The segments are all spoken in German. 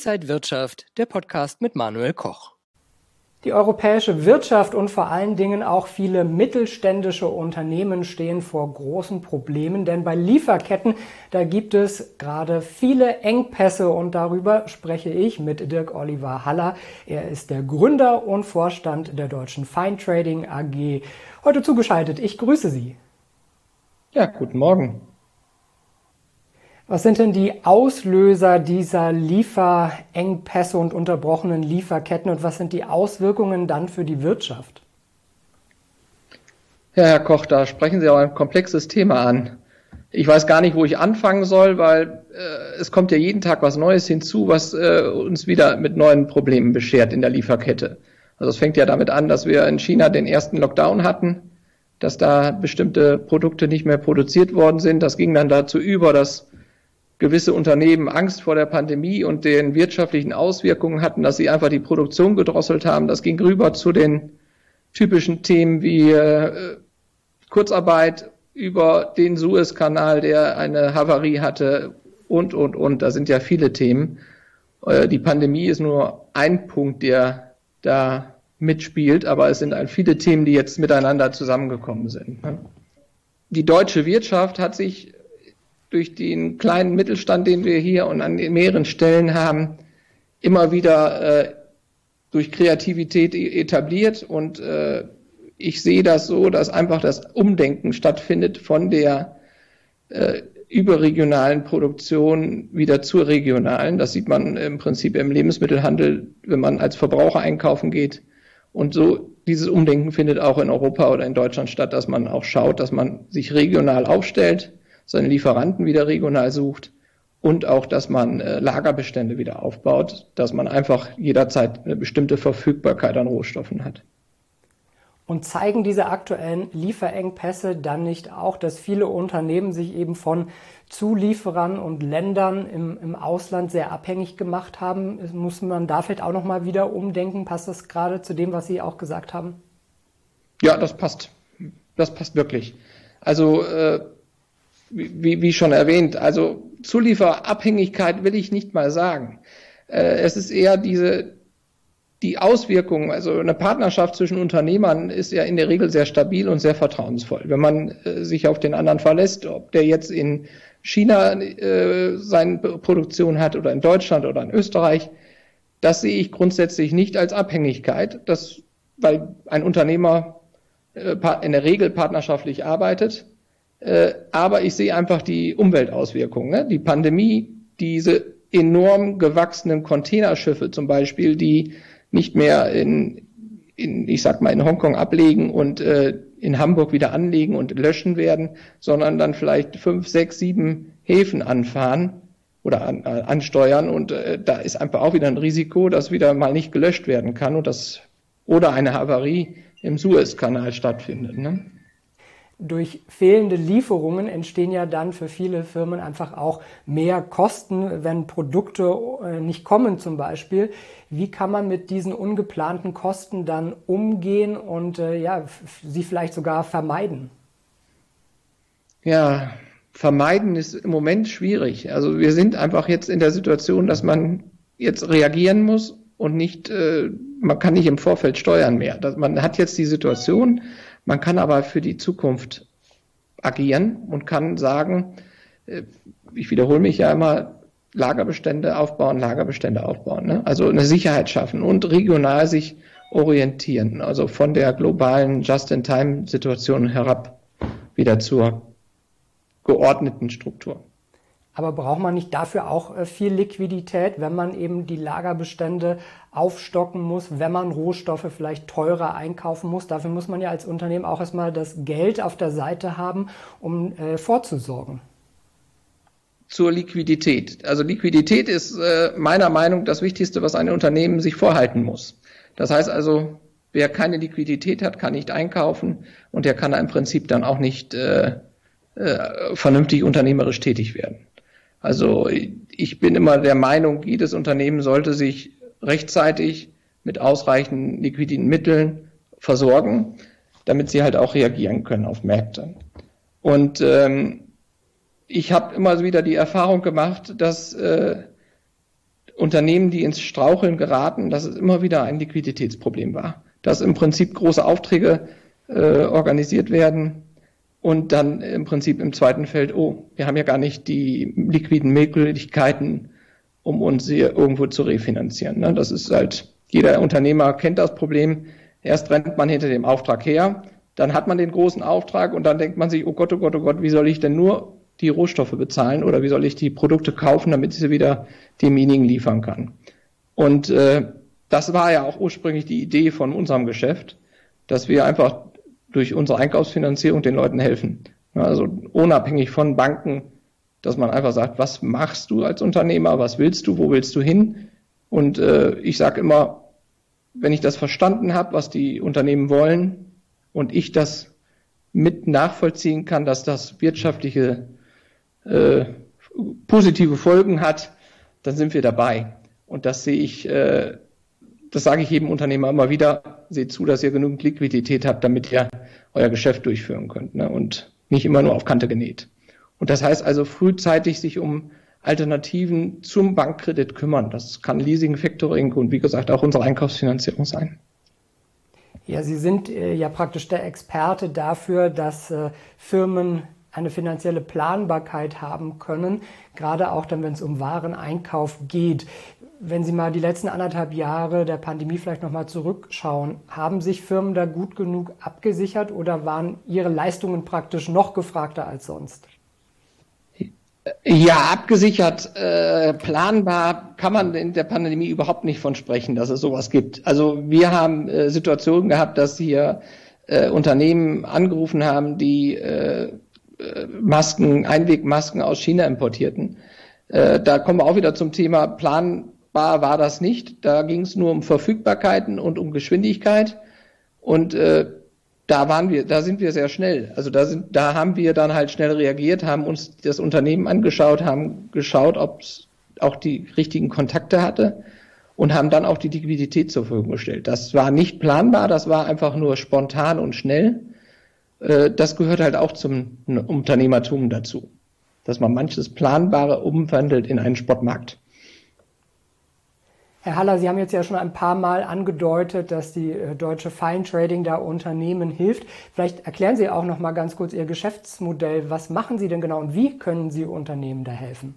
Inside Wirtschaft, der Podcast mit Manuel Koch. Die europäische Wirtschaft und vor allen Dingen auch viele mittelständische Unternehmen stehen vor großen Problemen, denn bei Lieferketten, da gibt es gerade viele Engpässe und darüber spreche ich mit Dirk-Oliver Haller. Er ist der Gründer und Vorstand der Deutschen Fine-Trading AG. Heute zugeschaltet, ich grüße Sie. Ja, guten Morgen. Was sind denn die Auslöser dieser Lieferengpässe und unterbrochenen Lieferketten und was sind die Auswirkungen dann für die Wirtschaft? Ja, Herr Koch, da sprechen Sie auch ein komplexes Thema an. Ich weiß gar nicht, wo ich anfangen soll, weil es kommt ja jeden Tag was Neues hinzu, was uns wieder mit neuen Problemen beschert in der Lieferkette. Also es fängt ja damit an, dass wir in China den ersten Lockdown hatten, dass da bestimmte Produkte nicht mehr produziert worden sind. Das ging dann dazu über, dass gewisse Unternehmen Angst vor der Pandemie und den wirtschaftlichen Auswirkungen hatten, dass sie einfach die Produktion gedrosselt haben. Das ging rüber zu den typischen Themen wie Kurzarbeit über den Suezkanal, der eine Havarie hatte und. Da sind ja viele Themen. Die Pandemie ist nur ein Punkt, der da mitspielt, aber es sind viele Themen, die jetzt miteinander zusammengekommen sind. Die deutsche Wirtschaft hat sich durch den kleinen Mittelstand, den wir hier und an mehreren Stellen haben, immer wieder durch Kreativität etabliert. Und ich sehe das so, dass einfach das Umdenken stattfindet von der überregionalen Produktion wieder zur regionalen. Das sieht man im Prinzip im Lebensmittelhandel, wenn man als Verbraucher einkaufen geht. Und so dieses Umdenken findet auch in Europa oder in Deutschland statt, dass man auch schaut, dass man sich regional aufstellt, seine Lieferanten wieder regional sucht und auch, dass man Lagerbestände wieder aufbaut, dass man einfach jederzeit eine bestimmte Verfügbarkeit an Rohstoffen hat. Und zeigen diese aktuellen Lieferengpässe dann nicht auch, dass viele Unternehmen sich eben von Zulieferern und Ländern im Ausland sehr abhängig gemacht haben? Muss man da vielleicht auch nochmal wieder umdenken? Passt das gerade zu dem, was Sie auch gesagt haben? Ja, das passt. Das passt wirklich. Also wie schon erwähnt, also Zulieferabhängigkeit will ich nicht mal sagen. Es ist eher die Auswirkungen, also eine Partnerschaft zwischen Unternehmern ist ja in der Regel sehr stabil und sehr vertrauensvoll. Wenn man sich auf den anderen verlässt, ob der jetzt in China seine Produktion hat oder in Deutschland oder in Österreich, das sehe ich grundsätzlich nicht als Abhängigkeit, weil ein Unternehmer in der Regel partnerschaftlich arbeitet. Aber ich sehe einfach die Umweltauswirkungen. Ne? Die Pandemie, diese enorm gewachsenen Containerschiffe zum Beispiel, die nicht mehr in Hongkong ablegen und in Hamburg wieder anlegen und löschen werden, sondern dann vielleicht 5, 6, 7 Häfen anfahren oder ansteuern. Und da ist einfach auch wieder ein Risiko, dass wieder mal nicht gelöscht werden kann oder eine Havarie im Suezkanal stattfindet. Ne? Durch fehlende Lieferungen entstehen ja dann für viele Firmen einfach auch mehr Kosten, wenn Produkte nicht kommen zum Beispiel. Wie kann man mit diesen ungeplanten Kosten dann umgehen und sie vielleicht sogar vermeiden? Ja, vermeiden ist im Moment schwierig. Also wir sind einfach jetzt in der Situation, dass man jetzt reagieren muss und man kann nicht im Vorfeld steuern mehr. Man hat jetzt die Situation. Man kann aber für die Zukunft agieren und kann sagen, ich wiederhole mich ja immer, Lagerbestände aufbauen. Ne? Also eine Sicherheit schaffen und regional sich orientieren. Also von der globalen Just-in-Time-Situation herab wieder zur geordneten Struktur. Aber braucht man nicht dafür auch viel Liquidität, wenn man eben die Lagerbestände aufstocken muss, wenn man Rohstoffe vielleicht teurer einkaufen muss? Dafür muss man ja als Unternehmen auch erstmal das Geld auf der Seite haben, um vorzusorgen. Zur Liquidität. Also Liquidität ist meiner Meinung nach das Wichtigste, was ein Unternehmen sich vorhalten muss. Das heißt also, wer keine Liquidität hat, kann nicht einkaufen und der kann im Prinzip dann auch nicht vernünftig unternehmerisch tätig werden. Also ich bin immer der Meinung, jedes Unternehmen sollte sich rechtzeitig mit ausreichend liquiden Mitteln versorgen, damit sie halt auch reagieren können auf Märkte. Und ich habe immer wieder die Erfahrung gemacht, dass Unternehmen, die ins Straucheln geraten, dass es immer wieder ein Liquiditätsproblem war. Dass im Prinzip große Aufträge organisiert werden und dann im Prinzip im zweiten Feld, oh, wir haben ja gar nicht die liquiden Möglichkeiten, um uns hier irgendwo zu refinanzieren. Ne? Das ist halt, jeder Unternehmer kennt das Problem. Erst rennt man hinter dem Auftrag her, dann hat man den großen Auftrag und dann denkt man sich, oh Gott, wie soll ich denn nur die Rohstoffe bezahlen oder wie soll ich die Produkte kaufen, damit ich sie wieder demjenigen liefern kann. Und das war ja auch ursprünglich die Idee von unserem Geschäft, dass wir einfach durch unsere Einkaufsfinanzierung den Leuten helfen. Also unabhängig von Banken, dass man einfach sagt, was machst du als Unternehmer, was willst du, wo willst du hin? Und ich sage immer, wenn ich das verstanden habe, was die Unternehmen wollen und ich das mit nachvollziehen kann, dass das wirtschaftliche positive Folgen hat, dann sind wir dabei. Und das sehe ich, das sage ich jedem Unternehmer immer wieder, seht zu, dass ihr genügend Liquidität habt, damit ihr euer Geschäft durchführen könnt, ne? Und nicht immer nur auf Kante genäht. Und das heißt also frühzeitig sich um Alternativen zum Bankkredit kümmern. Das kann Leasing, Factoring und wie gesagt auch unsere Einkaufsfinanzierung sein. Ja, Sie sind ja praktisch der Experte dafür, dass Firmen eine finanzielle Planbarkeit haben können, gerade auch dann, wenn es um Wareneinkauf geht. Wenn Sie mal die letzten 1,5 Jahre der Pandemie vielleicht nochmal zurückschauen, haben sich Firmen da gut genug abgesichert oder waren ihre Leistungen praktisch noch gefragter als sonst? Ja, abgesichert, planbar kann man in der Pandemie überhaupt nicht von sprechen, dass es sowas gibt. Also wir haben Situationen gehabt, dass hier Unternehmen angerufen haben, die Einwegmasken aus China importierten. Da kommen wir auch wieder zum Thema planbar war das nicht. Da ging es nur um Verfügbarkeiten und um Geschwindigkeit. Und da sind wir sehr schnell. Also da haben wir dann halt schnell reagiert, haben uns das Unternehmen angeschaut, haben geschaut, ob es auch die richtigen Kontakte hatte und haben dann auch die Liquidität zur Verfügung gestellt. Das war nicht planbar, das war einfach nur spontan und schnell. Das gehört halt auch zum Unternehmertum dazu, dass man manches Planbare umwandelt in einen Sportmarkt. Herr Haller, Sie haben jetzt ja schon ein paar Mal angedeutet, dass die Deutsche Fine-Trading da Unternehmen hilft. Vielleicht erklären Sie auch noch mal ganz kurz Ihr Geschäftsmodell. Was machen Sie denn genau und wie können Sie Unternehmen da helfen?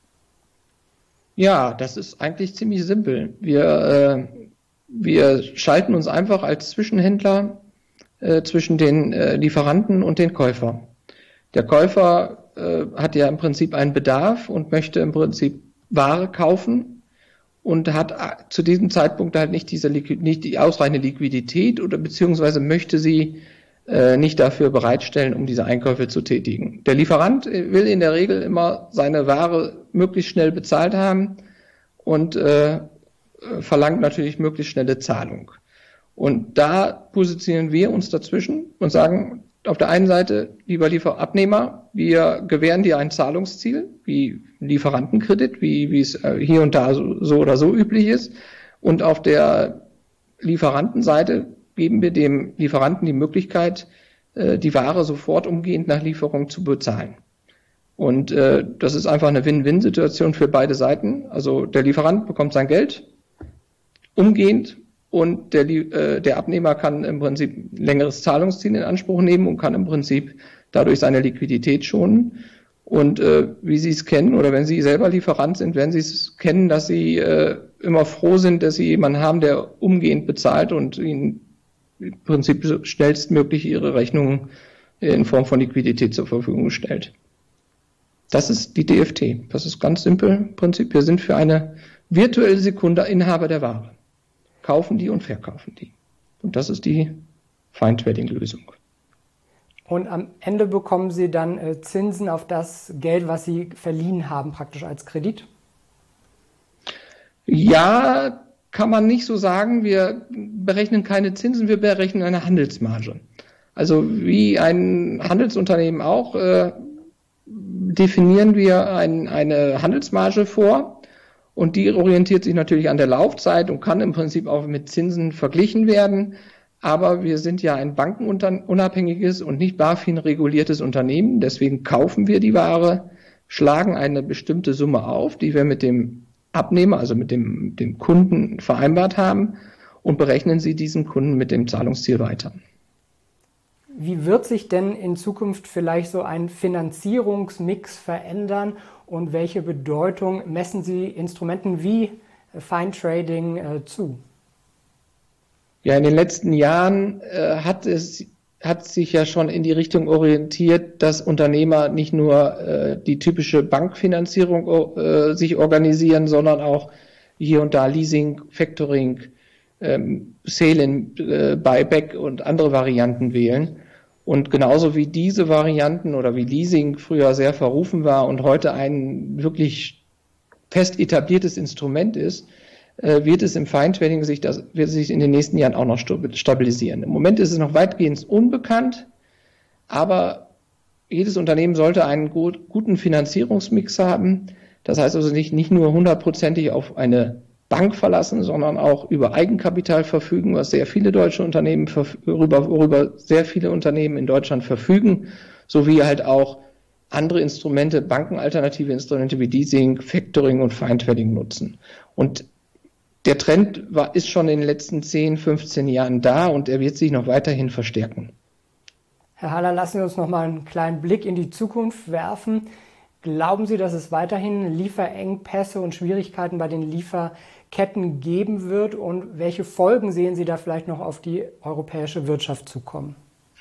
Ja, das ist eigentlich ziemlich simpel. Wir schalten uns einfach als Zwischenhändler zwischen den Lieferanten und den Käufer. Der Käufer hat ja im Prinzip einen Bedarf und möchte im Prinzip Ware kaufen und hat zu diesem Zeitpunkt halt nicht die ausreichende Liquidität oder beziehungsweise möchte sie nicht dafür bereitstellen, um diese Einkäufe zu tätigen. Der Lieferant will in der Regel immer seine Ware möglichst schnell bezahlt haben und verlangt natürlich möglichst schnelle Zahlung. Und da positionieren wir uns dazwischen und sagen, auf der einen Seite, lieber Abnehmer, wir gewähren dir ein Zahlungsziel, wie Lieferantenkredit, wie es hier und da so oder so üblich ist. Und auf der Lieferantenseite geben wir dem Lieferanten die Möglichkeit, die Ware sofort umgehend nach Lieferung zu bezahlen. Und das ist einfach eine Win-Win-Situation für beide Seiten. Also der Lieferant bekommt sein Geld umgehend und der Abnehmer kann im Prinzip ein längeres Zahlungsziel in Anspruch nehmen und kann im Prinzip dadurch seine Liquidität schonen. Und wie Sie es kennen oder wenn Sie selber Lieferant sind, werden Sie es kennen, dass Sie immer froh sind, dass Sie jemanden haben, der umgehend bezahlt und Ihnen im Prinzip schnellstmöglich Ihre Rechnungen in Form von Liquidität zur Verfügung stellt. Das ist die DFT. Das ist ganz simpel im Prinzip. Wir sind für eine virtuelle Sekunde Inhaber der Ware. Kaufen die und verkaufen die. Und das ist die Fine-Trading-Lösung. Und am Ende bekommen Sie dann Zinsen auf das Geld, was Sie verliehen haben, praktisch als Kredit? Ja, kann man nicht so sagen. Wir berechnen keine Zinsen, wir berechnen eine Handelsmarge. Also wie ein Handelsunternehmen auch, definieren wir eine Handelsmarge vor. Und die orientiert sich natürlich an der Laufzeit und kann im Prinzip auch mit Zinsen verglichen werden. Aber wir sind ja ein bankenunabhängiges und nicht BaFin reguliertes Unternehmen. Deswegen kaufen wir die Ware, schlagen eine bestimmte Summe auf, die wir mit dem Abnehmer, also mit dem Kunden vereinbart haben, und berechnen Sie diesen Kunden mit dem Zahlungsziel weiter. Wie wird sich denn in Zukunft vielleicht so ein Finanzierungsmix verändern und welche Bedeutung messen Sie Instrumenten wie Fine Trading zu? Ja, in den letzten Jahren hat sich ja schon in die Richtung orientiert, dass Unternehmer nicht nur die typische Bankfinanzierung sich organisieren, sondern auch hier und da Leasing, Factoring, Sale-in, Buyback und andere Varianten wählen. Und genauso wie diese Varianten oder wie Leasing früher sehr verrufen war und heute ein wirklich fest etabliertes Instrument ist, wird es im Fine-Trading wird sich in den nächsten Jahren auch noch stabilisieren. Im Moment ist es noch weitgehend unbekannt, aber jedes Unternehmen sollte einen guten Finanzierungsmix haben. Das heißt also nicht nur 100%ig auf eine Bank verlassen, sondern auch über Eigenkapital verfügen, was sehr viele deutsche Unternehmen worüber sehr viele Unternehmen in Deutschland verfügen, sowie halt auch andere Instrumente, bankenalternative Instrumente wie Leasing, Factoring und Fine-Trading nutzen. Und der Trend ist schon in den letzten 10, 15 Jahren da und er wird sich noch weiterhin verstärken. Herr Haller, lassen Sie uns noch mal einen kleinen Blick in die Zukunft werfen. Glauben Sie, dass es weiterhin Lieferengpässe und Schwierigkeiten bei den Lieferketten geben wird? Und welche Folgen sehen Sie da vielleicht noch auf die europäische Wirtschaft zukommen?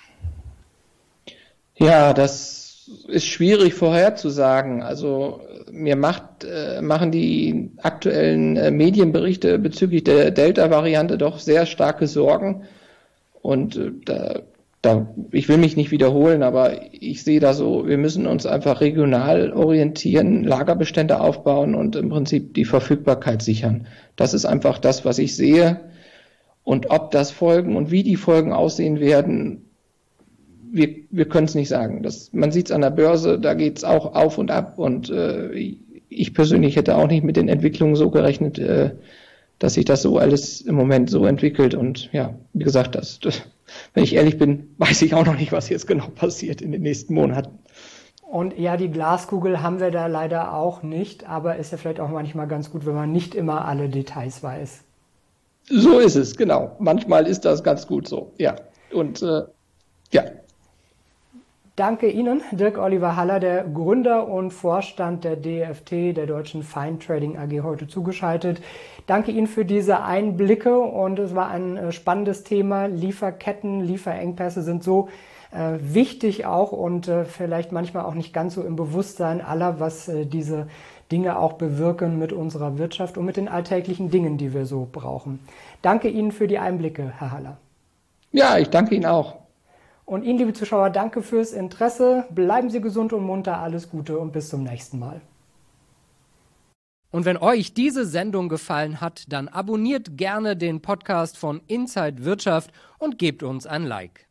Ja, das ist schwierig vorherzusagen. Also mir machen die aktuellen Medienberichte bezüglich der Delta-Variante doch sehr starke Sorgen. Und ich will mich nicht wiederholen, aber ich sehe da so, wir müssen uns einfach regional orientieren, Lagerbestände aufbauen und im Prinzip die Verfügbarkeit sichern. Das ist einfach das, was ich sehe. Und ob das Folgen und wie die Folgen aussehen werden, wir können es nicht sagen. Man sieht es an der Börse, da geht es auch auf und ab. Und ich persönlich hätte auch nicht mit den Entwicklungen so gerechnet, dass sich das so alles im Moment so entwickelt. Und ja, wie gesagt, wenn ich ehrlich bin, weiß ich auch noch nicht, was jetzt genau passiert in den nächsten Monaten. Und ja, die Glaskugel haben wir da leider auch nicht, aber ist ja vielleicht auch manchmal ganz gut, wenn man nicht immer alle Details weiß. So ist es, genau. Manchmal ist das ganz gut so, ja. Und ja. Danke Ihnen, Dirk-Oliver Haller, der Gründer und Vorstand der DFT, der Deutschen Fine Trading AG, heute zugeschaltet. Danke Ihnen für diese Einblicke und es war ein spannendes Thema. Lieferketten, Lieferengpässe sind so wichtig auch und vielleicht manchmal auch nicht ganz so im Bewusstsein aller, was diese Dinge auch bewirken mit unserer Wirtschaft und mit den alltäglichen Dingen, die wir so brauchen. Danke Ihnen für die Einblicke, Herr Haller. Ja, ich danke Ihnen auch. Und Ihnen, liebe Zuschauer, danke fürs Interesse. Bleiben Sie gesund und munter, alles Gute und bis zum nächsten Mal. Und wenn euch diese Sendung gefallen hat, dann abonniert gerne den Podcast von Inside Wirtschaft und gebt uns ein Like.